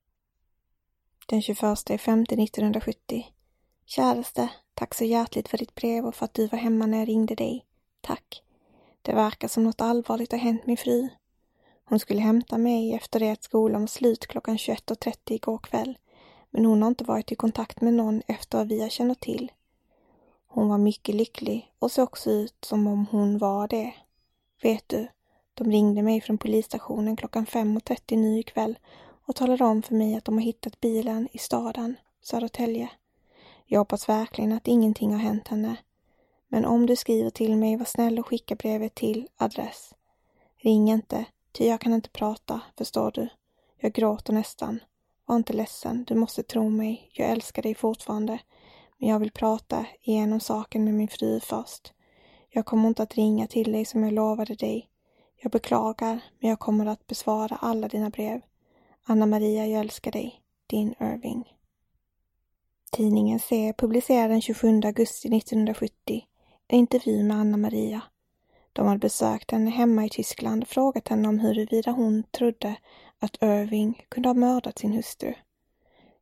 D: Den tjugoförsta femte nittonhundrasjuttio. Käraste, tack så hjärtligt för ditt brev och för att du var hemma när jag ringde dig. Tack. Det verkar som något allvarligt har hänt min fru. Hon skulle hämta mig efter det att skolan var slut klockan tjugoett och trettio igår kväll. Men hon har inte varit i kontakt med någon efter vad vi har känner till. Hon var mycket lycklig och såg också ut som om hon var det. Vet du, de ringde mig från polisstationen klockan fem och trettio nu ikväll och talade om för mig att de har hittat bilen i staden, Södertälje. Jag hoppas verkligen att ingenting har hänt henne. Men om du skriver till mig, var snäll och skicka brevet till adress. Ring inte, ty jag kan inte prata, förstår du. Jag gråter nästan. Var inte ledsen, du måste tro mig. Jag älskar dig fortfarande. Men jag vill prata igenom saken med min fru först. Jag kommer inte att ringa till dig som jag lovade dig. Jag beklagar, men jag kommer att besvara alla dina brev. Anna Maria, jag älskar dig. Din Irving. Tidningen C publicerade den tjugosjunde augusti nittonhundrasjuttio en intervju med Anna Maria. De hade besökt henne hemma i Tyskland och frågat henne om huruvida hon trodde att Irving kunde ha mördat sin hustru.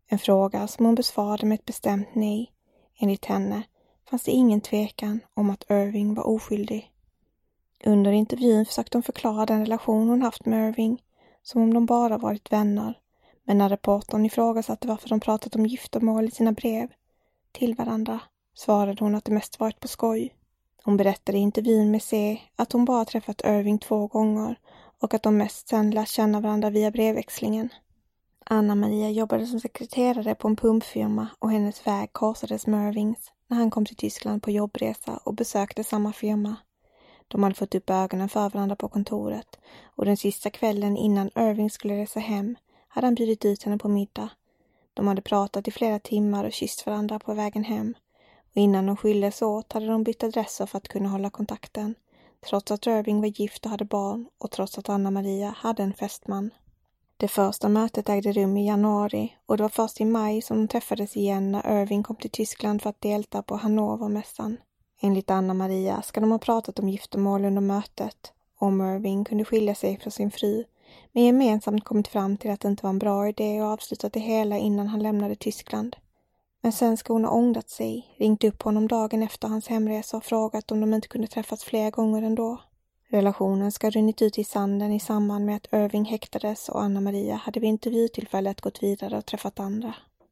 D: En fråga som hon besvarade med ett bestämt nej. Enligt henne fanns det ingen tvekan om att Irving var oskyldig. Under intervjun försökte hon förklara den relation hon haft med Irving som om de bara varit vänner. Men när reportern ifrågasatte varför de pratat om giftermål i sina brev till varandra svarade hon att det mest varit på skoj. Hon berättade i intervjun med C att hon bara träffat Irving två gånger och att de mest sedan lärt känna varandra via brevväxlingen. Anna-Maria jobbade som sekreterare på en pumpfirma och hennes väg korsades med Irvings när han kom till Tyskland på jobbresa och besökte samma firma. De hade fått upp ögonen för varandra på kontoret och den sista kvällen innan Irving skulle resa hem hade han bjudit ut henne på middag. De hade pratat i flera timmar och kysst varandra på vägen hem. Och innan de skildes åt hade de bytt adresser för att kunna hålla kontakten. Trots att Irving var gift och hade barn och trots att Anna-Maria hade en fästman. Det första mötet ägde rum i januari och det var först i maj som de träffades igen när Irving kom till Tyskland för att delta på Hannovermässan. Enligt Anna-Maria ska de ha pratat om giftermål under mötet. Om Irving kunde skilja sig från sin fru men gemensamt kommit fram till att det inte var en bra idé och avslutat det hela innan han lämnade Tyskland. Men sen ska hon ha ångrat sig, ringt upp honom dagen efter hans hemresa och frågat om de inte kunde träffas fler gånger ändå. Relationen ska ha runnit ut i sanden i samband med att Irving häktades och Anna-Maria hade vid intervjutillfället gått vidare och träffat andra.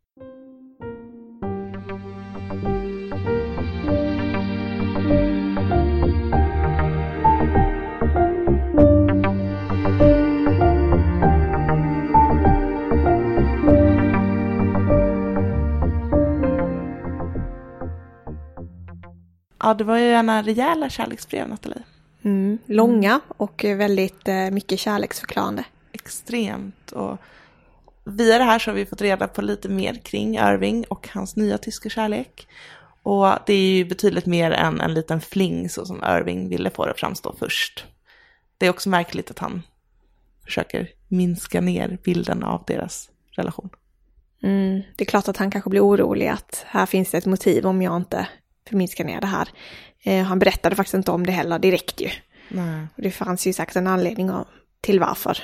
C: Ja, det var ju gärna rejäla kärleksbrev, Nathalie.
D: Mm, långa och väldigt eh, mycket kärleksförklarande.
C: Extremt. Och via det här så har vi fått reda på lite mer kring Irving och hans nya tyska kärlek. Och det är ju betydligt mer än en liten fling så som Irving ville få det att framstå först. Det är också märkligt att han försöker minska ner bilden av deras relation.
D: Mm, det är klart att han kanske blir orolig att här finns det ett motiv om jag inte förminskar ner det här. Eh, han berättade faktiskt inte om det heller direkt ju.
C: Nej.
D: Och det fanns ju säkert en anledning till varför.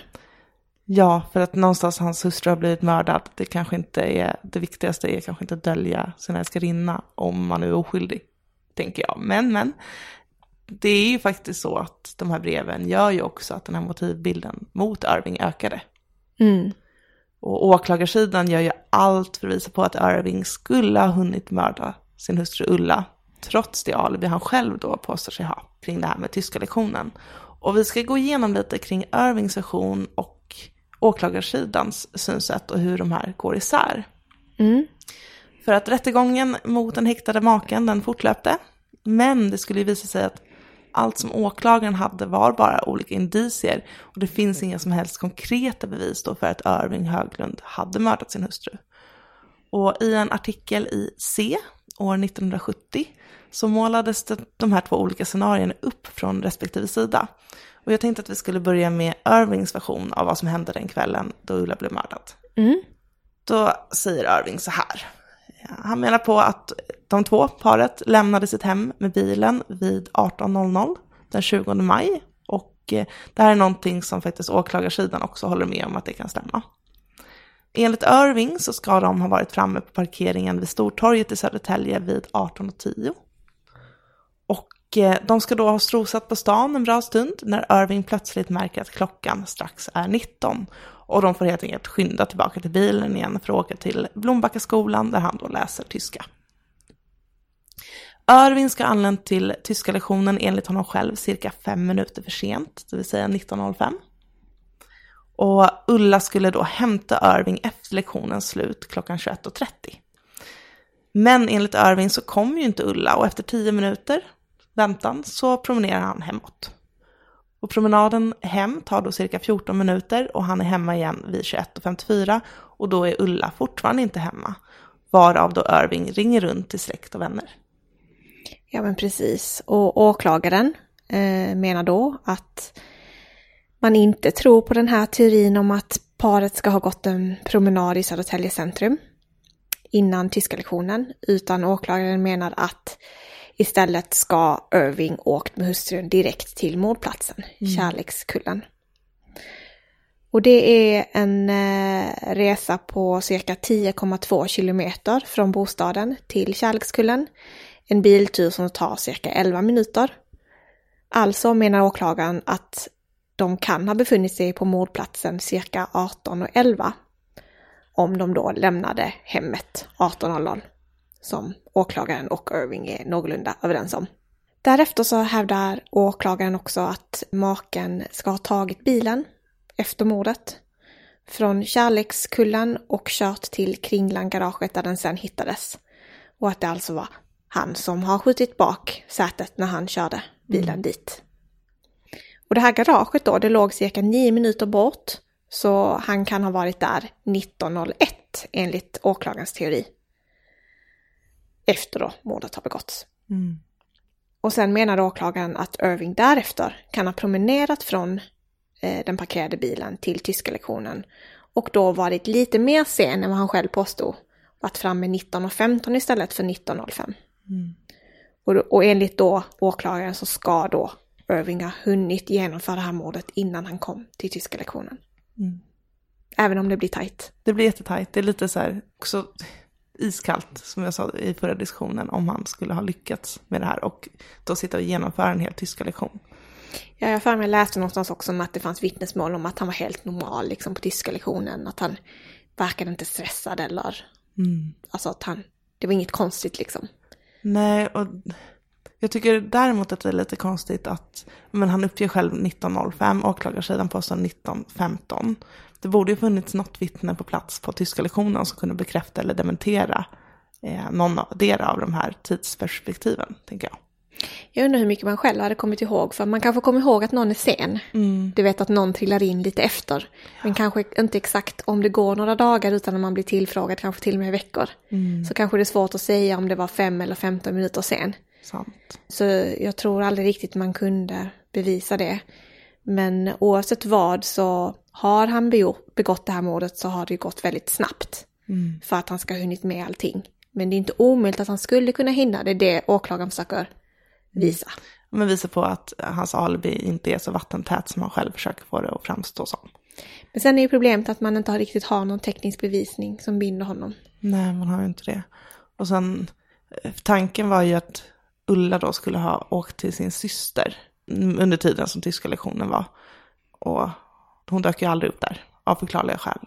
C: Ja, för att någonstans hans hustru har blivit mördad. Det kanske inte är, det viktigaste är kanske inte att dölja sin älskarinna om man är oskyldig, tänker jag. Men, men, det är ju faktiskt så att de här breven gör ju också att den här motivbilden mot Irving ökade.
D: Mm.
C: Och åklagarsidan gör ju allt för att visa på att Irving skulle ha hunnit mörda sin hustru Ulla, trots det alibi han själv då påstår sig ha kring det här med tyska lektionen. Och vi ska gå igenom lite kring Irvings version och åklagarsidans synsätt och hur de här går isär.
D: Mm.
C: För att rättegången mot den häktade maken, den fortlöpte. Men det skulle ju visa sig att allt som åklagaren hade var bara olika indicier. Och det finns inga som helst konkreta bevis då för att Irving Höglund hade mördat sin hustru. Och i en artikel i C år nittonhundrasjuttio så målades det, de här två olika scenarierna upp från respektive sida. Och jag tänkte att vi skulle börja med Irvings version av vad som hände den kvällen då Ulla blev mördad.
D: Mm.
C: Då säger Irving så här. Han menar på att de två paret lämnade sitt hem med bilen vid arton noll noll den tjugonde maj. Och det här är någonting som faktiskt åklagarsidan också håller med om att det kan stämma. Enligt Irving så ska de ha varit framme på parkeringen vid Stortorget i Södertälje vid arton tio. Och de ska då ha strosat på stan en bra stund när Irving plötsligt märker att klockan strax är nitton. Och de får helt enkelt skynda tillbaka till bilen igen för att åka till Blombackaskolan där han då läser tyska. Irving ska anlänt till tyska lektionen enligt honom själv cirka fem minuter för sent, det vill säga nitton noll fem. Och Ulla skulle då hämta Irving efter lektionens slut klockan tjugoett trettio. Men enligt Irving så kom ju inte Ulla och efter tio minuter väntan så promenerar han hemåt. Och promenaden hem tar då cirka fjorton minuter och han är hemma igen vid tjugoett femtiofyra och då är Ulla fortfarande inte hemma. Varav då Irving ringer runt till släkt och vänner.
D: Ja men precis. Och åklagaren eh, menar då att man inte tror på den här teorin om att paret ska ha gått en promenad i Södertälje centrum innan tyska lektionen, utan åklagaren menar att istället ska Irving åkt med hustrun direkt till mordplatsen, mm. Kärlekskullen. Och det är en eh, resa på cirka tio komma två kilometer från bostaden till Kärlekskullen. En biltur som tar cirka elva minuter. Alltså menar åklagaren att de kan ha befunnit sig på mordplatsen cirka arton och elva. Om de då lämnade hemmet arton noll noll. Som åklagaren och Irving är någorlunda överens om. Därefter så hävdar åklagaren också att maken ska ha tagit bilen efter mordet från Kärlekskullen och kört till Kringlan-garaget där den sen hittades. Och att det alltså var han som har skjutit bak sätet när han körde bilen mm. dit. Och det här garaget då, det låg cirka nio minuter bort, så han kan ha varit där nitton noll ett enligt åklagarens teori. Efter då mordet har begåtts.
C: Mm.
D: Och sen menar åklagaren att Irving därefter kan ha promenerat från eh, den parkerade bilen till tyska lektionen och då varit lite mer sen än vad han själv påstod. Varit framme nitton femton istället för nitton noll fem.
C: Mm.
D: Och, och enligt då åklagaren så ska då Irving ha hunnit genomföra det här mordet innan han kom till tyska lektionen.
C: Mm.
D: Även om det blir tajt.
C: Det blir jättetajt. Det är lite så här också iskallt, som jag sa i förra diskussionen, om han skulle ha lyckats med det här och då sitta och genomföra en hel tyska lektion.
D: Ja, jag för mig läste någonstans också om att det fanns vittnesmål om att han var helt normal liksom, på tyska lektionen. Att han verkade inte stressad eller...
C: Mm.
D: Alltså att han... Det var inget konstigt liksom.
C: Nej, och jag tycker däremot att det är lite konstigt att... Men han uppger själv nitton noll fem, åklagarsidan påstår nitton femton. Det borde ju funnits något vittne på plats på tyska lektionen som kunde bekräfta eller dementera eh, någon av, dera av de här tidsperspektiven, tänker jag.
D: Jag undrar hur mycket man själv hade kommit ihåg. För man kanske kommer ihåg att någon är sen.
C: Mm.
D: Du vet att någon trillar in lite efter. Men kanske inte exakt om det går några dagar utan när man blir tillfrågad, kanske till och med veckor.
C: Mm.
D: Så kanske det är svårt att säga om det var fem eller femton minuter sen.
C: Sant.
D: Så jag tror aldrig riktigt man kunde bevisa det. Men oavsett vad så har han begått det här mordet så har det gått väldigt snabbt.
C: Mm.
D: För att han ska ha hunnit med allting. Men det är inte omöjligt att han skulle kunna hinna. Det är det åklagaren försöker visa.
C: Men visa på att hans alibi inte är så vattentät som han själv försöker få det att framstå som.
D: Men sen är ju problemet att man inte har riktigt har någon teknisk bevisning som binder honom.
C: Nej, man har ju inte det. Och sen, tanken var ju att Ulla då skulle ha åkt till sin syster under tiden som tyska lektionen var. Och hon dök ju aldrig upp där, av förklarliga skäl.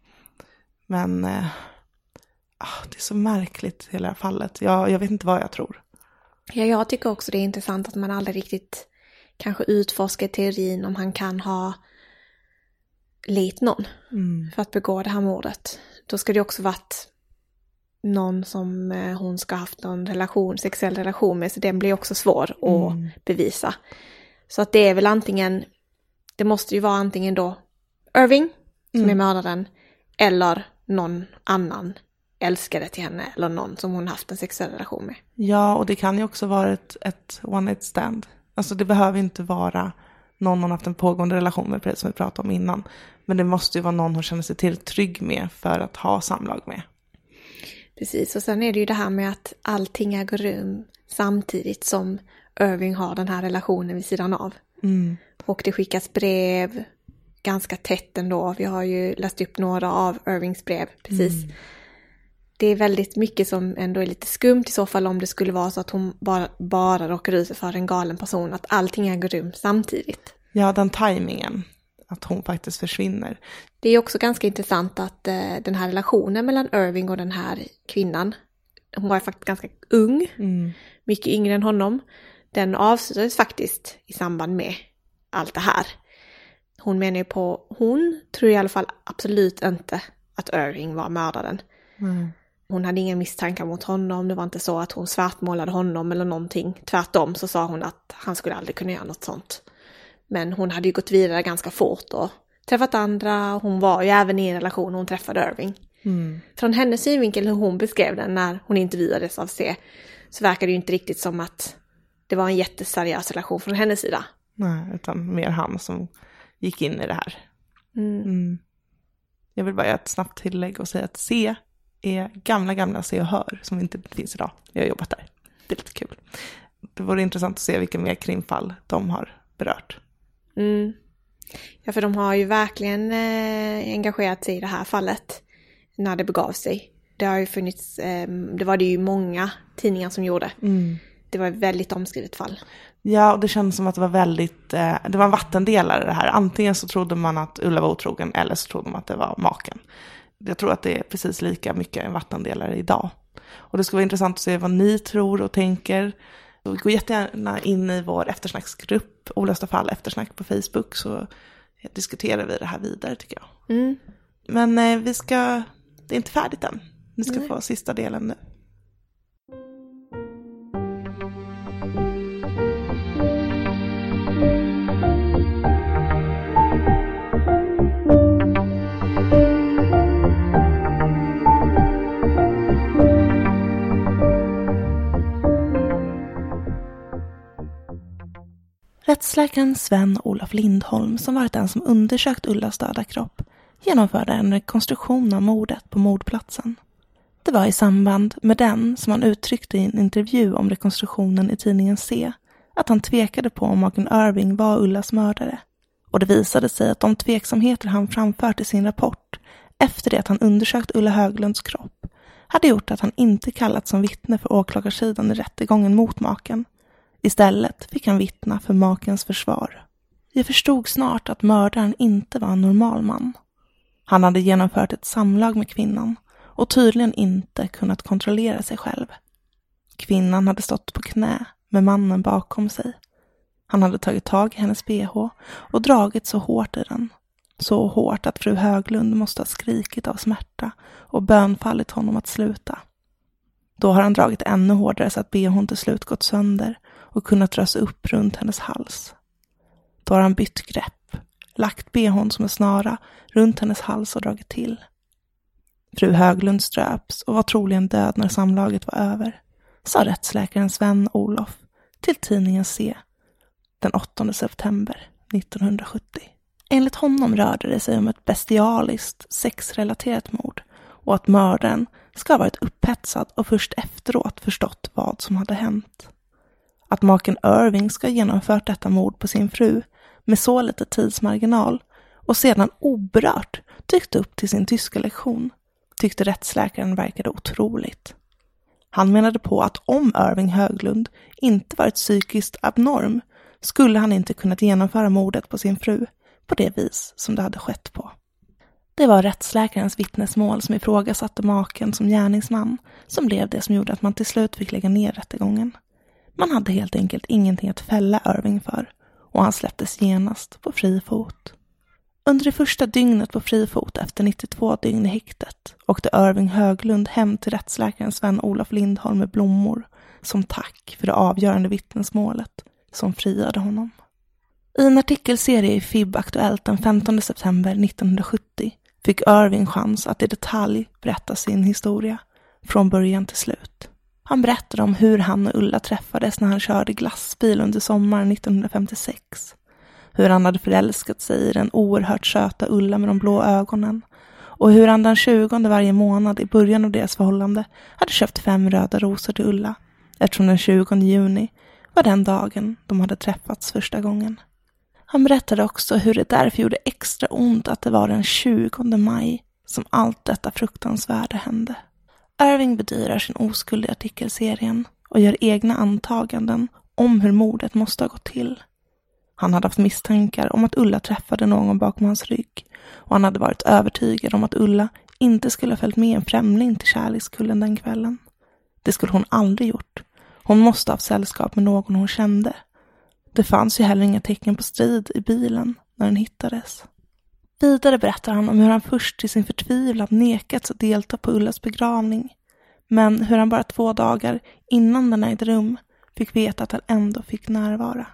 C: Men eh, det är så märkligt hela det här fallet. Jag, jag vet inte vad jag tror.
D: Ja, jag tycker också det är intressant att man aldrig riktigt kanske utforskar teorin om han kan ha lit någon
C: mm.
D: för att begå det här mordet. Då ska det också varit någon som eh, hon ska ha haft någon relation, sexuell relation med, så den blir också svår att
C: mm.
D: bevisa. Så att det är väl antingen, det måste ju vara antingen då Irving som
C: mm.
D: är mördaren eller någon annan älskare till henne eller någon som hon haft en sexuell relation med.
C: Ja, och det kan ju också vara ett, ett one night stand. Alltså det behöver inte vara någon hon haft en pågående relation med, precis som vi pratade om innan. Men det måste ju vara någon hon känner sig till trygg med för att ha samlag med.
D: Precis, och sen är det ju det här med att allting äger rum samtidigt som Irving har den här relationen vid sidan av.
C: Mm.
D: Och det skickas brev ganska tätt ändå. Vi har ju läst upp några av Irvings brev, precis. Mm. Det är väldigt mycket som ändå är lite skumt i så fall om det skulle vara så att hon bara, bara råkar ut sig för en galen person. Att allting äger rum samtidigt.
C: Ja, den tajmingen. Att hon faktiskt försvinner.
D: Det är också ganska intressant att eh, den här relationen mellan Irving och den här kvinnan, hon var faktiskt ganska ung,
C: mm.
D: mycket yngre än honom. Den avslutades faktiskt i samband med allt det här. Hon menar ju på, hon tror i alla fall absolut inte att Irving var mördaren.
C: Mm.
D: Hon hade inga misstankar mot honom. Det var inte så att hon svartmålade honom eller någonting. Tvärtom så sa hon att han skulle aldrig kunna göra något sånt. Men hon hade ju gått vidare ganska fort och träffat andra. Hon var ju även i en relation hon träffade Irving.
C: Mm.
D: Från hennes synvinkel hur hon beskrev den när hon intervjuades av C så verkar det ju inte riktigt som att det var en jätteseriös relation från hennes sida.
C: Nej, utan mer han som gick in i det här.
D: Mm.
C: Mm. Jag vill bara göra ett snabbt tillägg och säga att C är gamla, gamla Se och Hör som inte finns idag. Jag har jobbat där. Det är lite kul. Det vore intressant att se vilka mer krimfall de har berört.
D: Mm. Ja, för de har ju verkligen eh, engagerat sig i det här fallet när det begav sig. Det har ju funnits, eh, det var det ju många tidningar som gjorde. Mm. Det var ett väldigt omskrivet fall.
C: Ja, och det kändes som att det var väldigt, eh, det var en vattendelare det här. Antingen så trodde man att Ulla var otrogen eller så trodde man att det var maken. Jag tror att det är precis lika mycket en vattendelare idag. Och det skulle vara intressant att se vad ni tror och tänker. Så gå jättegärna in i vår eftersnacksgrupp, Olösta fall eftersnack på Facebook, så diskuterar vi det här vidare tycker jag. Mm. Men eh, vi ska, det är inte färdigt än. Ni ska Nej. få sista delen nu. Rättsläkaren Sven-Olof Lindholm, som varit den som undersökt Ullas döda kropp, genomförde en rekonstruktion av mordet på mordplatsen. Det var i samband med den som han uttryckte i en intervju om rekonstruktionen i tidningen C att han tvekade på om maken Irving var Ullas mördare. Och det visade sig att de tveksamheter han framfört i sin rapport efter det att han undersökt Ulla Höglunds kropp hade gjort att han inte kallats som vittne för åklagarsidan i rättegången mot maken. Istället fick han vittna för makens försvar. Jag förstod snart att mördaren inte var en normal man. Han hade genomfört ett samlag med kvinnan och tydligen inte kunnat kontrollera sig själv. Kvinnan hade stått på knä med mannen bakom sig. Han hade tagit tag i hennes B H och dragit så hårt i den. Så hårt att fru Höglund måste ha skrikit av smärta och bönfallit honom att sluta. Då har han dragit ännu hårdare så att B H:n till slut gått sönder och kunnat dras upp runt hennes hals. Då har han bytt grepp, lagt B H:n som en snara runt hennes hals och dragit till. Fru Höglund ströps och var troligen död när samlaget var över, sa rättsläkaren Sven-Olof till tidningen C den åttonde september nittonhundrasjuttio. Enligt honom rörde det sig om ett bestialiskt sexrelaterat mord och att mördaren ska ha varit upphetsad och först efteråt förstått vad som hade hänt. Att maken Irving ska ha genomfört detta mord på sin fru med så lite tidsmarginal och sedan oberört dykt upp till sin tyska lektion tyckte rättsläkaren verkade otroligt. Han menade på att om Irving Höglund inte varit psykiskt abnorm skulle han inte kunnat genomföra mordet på sin fru på det vis som det hade skett på. Det var rättsläkarens vittnesmål som ifrågasatte maken som gärningsman som blev det som gjorde att man till slut fick lägga ner rättegången. Man hade helt enkelt ingenting att fälla Irving för och han släpptes genast på fri fot. Under det första dygnet på fri fot efter nittiotvå dygn i häktet åkte Irving Höglund hem till rättsläkaren Sven-Olof Lindholm med blommor som tack för det avgörande vittnesmålet som friade honom. I en artikelserie i F I B Aktuellt den femtonde september nittonhundrasjuttio fick Irving chans att i detalj berätta sin historia från början till slut. Han berättade om hur han och Ulla träffades när han körde glassbil under sommaren nittonhundrafemtiosex. Hur han hade förälskat sig i den oerhört söta Ulla med de blå ögonen. Och hur han den tjugonde varje månad i början av deras förhållande hade köpt fem röda rosor till Ulla. Eftersom den tjugonde juni var den dagen de hade träffats första gången. Han berättade också hur det därför gjorde extra ont att det var den tjugonde maj som allt detta fruktansvärda hände. Irving bedyrar sin oskuld i artikelserien och gör egna antaganden om hur mordet måste ha gått till. Han hade haft misstankar om att Ulla träffade någon bakom hans rygg och han hade varit övertygad om att Ulla inte skulle ha följt med en främling till Kärlekskullen den kvällen. Det skulle hon aldrig gjort. Hon måste ha haft sällskap med någon hon kände. Det fanns ju heller inga tecken på strid i bilen när den hittades. Vidare berättar han om hur han först till sin förtvivlan nekats att delta på Ullas begravning, men hur han bara två dagar innan den ägde rum fick veta att han ändå fick närvara.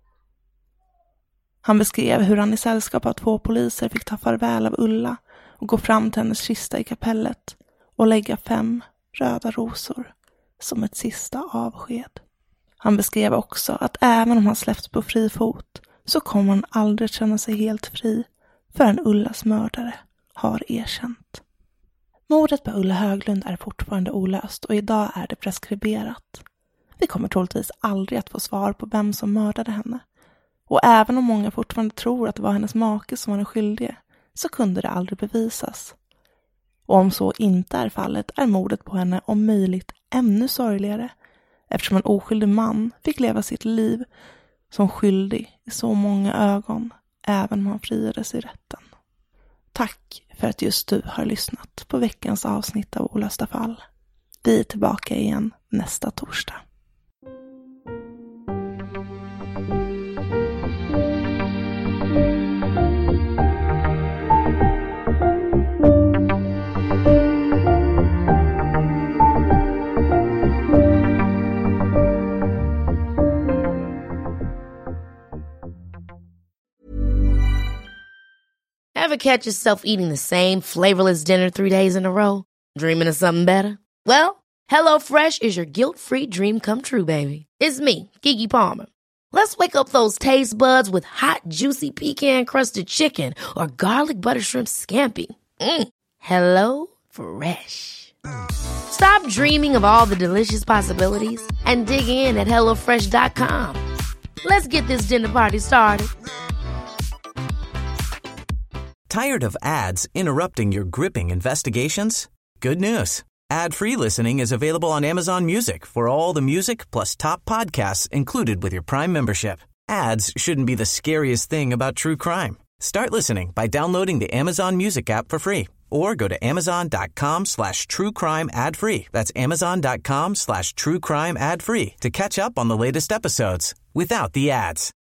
C: Han beskrev hur han i sällskap av två poliser fick ta farväl av Ulla och gå fram till hennes kista i kapellet och lägga fem röda rosor som ett sista avsked. Han beskrev också att även om han släppts på fri fot så kommer han aldrig känna sig helt fri förrän Ullas mördare har erkänt. Mordet på Ulla Höglund är fortfarande olöst och idag är det preskriberat. Vi kommer troligtvis aldrig att få svar på vem som mördade henne. Och även om många fortfarande tror att det var hennes make som var den skyldige, så kunde det aldrig bevisas. Och om så inte är fallet är mordet på henne om möjligt ännu sorgligare, eftersom en oskyldig man fick leva sitt liv som skyldig i så många ögon, även om han friades i rätten. Tack för att just du har lyssnat på veckans avsnitt av Olösta fall. Vi är tillbaka igen nästa torsdag.
A: Ever catch yourself eating the same flavorless dinner three days in a row? Dreaming of something better? Well, HelloFresh is your guilt-free dream come true, baby. It's me, Keke Palmer. Let's wake up those taste buds with hot, juicy pecan-crusted chicken or garlic butter shrimp scampi. Mm. Hello Fresh. Stop dreaming of all the delicious possibilities and dig in at hello fresh dot com. Let's get this dinner party started.
E: Tired of ads interrupting your gripping investigations? Good news. Ad-free listening is available on Amazon Music for all the music plus top podcasts included with your Prime membership. Ads shouldn't be the scariest thing about true crime. Start listening by downloading the Amazon Music app for free or go to amazon.com slash true crime ad free. That's amazon.com slash true crime ad free to catch up on the latest episodes without the ads.